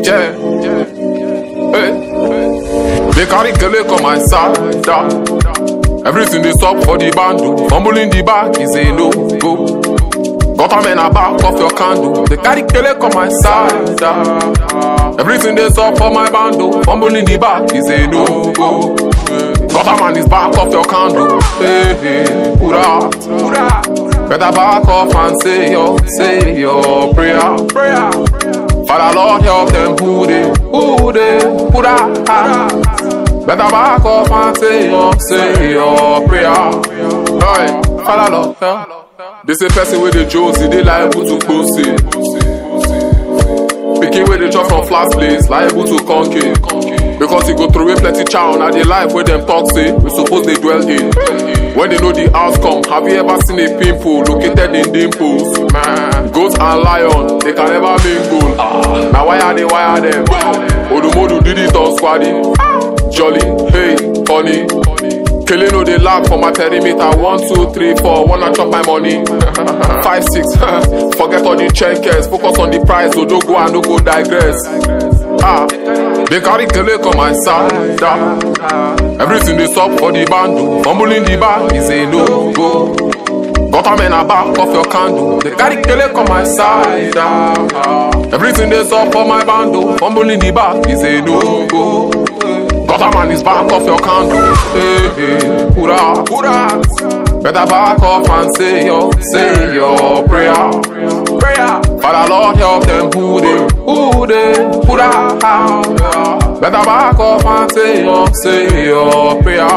Yeah. Hey. They carry Kele come my side. Everything is up for the bando. Fumbling the back is a no-go. Got a man a back off your candle. They carry Kele come my side. Everything is up for my bando. Fumbling the back is a no-go. Got a man is back off your candle. Hey, hey, hurrah. Better back off and say your prayer. Father Lord help them who they, hurrah. Better back off and say your prayer. Right, Father Lord help. They say person with the Josie, they liable to close it. Picking with the job from flat place, liable to conquer. Because you go through away plenty chow, now the life where them talk say, we suppose they dwell in. When they know the outcome, have you ever seen a pimple located in dimples? Man, goats and lion, they can never mingle. Now why are them? Odumodu did it on squaddy. Jolly, hey, funny. Kele no they laugh for my perimeter. 1, 2, 3, 4, wanna chop my money. 5, 6, forget all the checkers. Focus on the prize, so don't go and don't go digress. They carry Kele come my side. Everything is up for the bando. Fumbling the back is a no-go. Got a man a back off your candle. They carry Kele come my side. Everything is up for my bando. Fumbling the back is a no-go. Got a man is back off your candle. Hey, hey, hurrah. Better back off and say your prayer. Father Lord help them who they, hurrah. Better back off and say your prayer.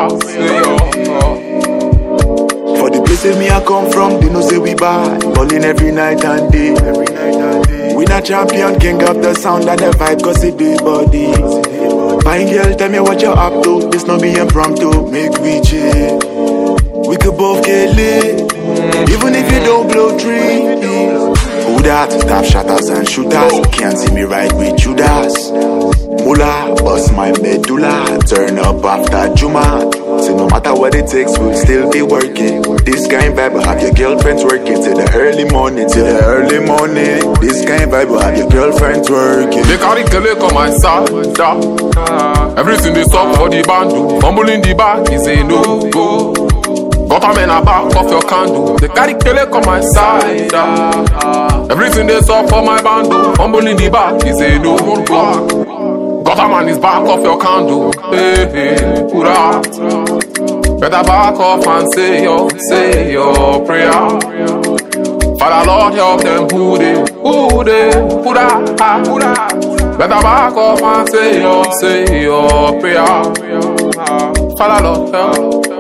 For the places me I come from, they know say we bad. Balling every night and day. We not champion, king of the sound and the vibe, cause it do body. Fine girl, tell me what you're up to. This not be impromptu, make we chill. We could both get lit, even if you don't blow trees. Who that? Tap shatters and shooters. Can't see me right with Judas. Mula, bust my medulla. Turn up after Juma. So no matter what it takes, we'll still be working. This kind of vibe will have your girlfriends working till the early morning, This kind of vibe will have your girlfriends working. They carry Kele come my side. Everything is up for the bando. Fumbling the back is a no-go. Got a man a back off your candle. They carry Kele come my side. Everything is up for my bando. Fumbling the back is a no-go. Got a man is back off your candle. Hey, hey, hurrah. Better back off and say your prayer. Father Lord help them who they, hurrah. Better back off and say your prayer. Father Lord help.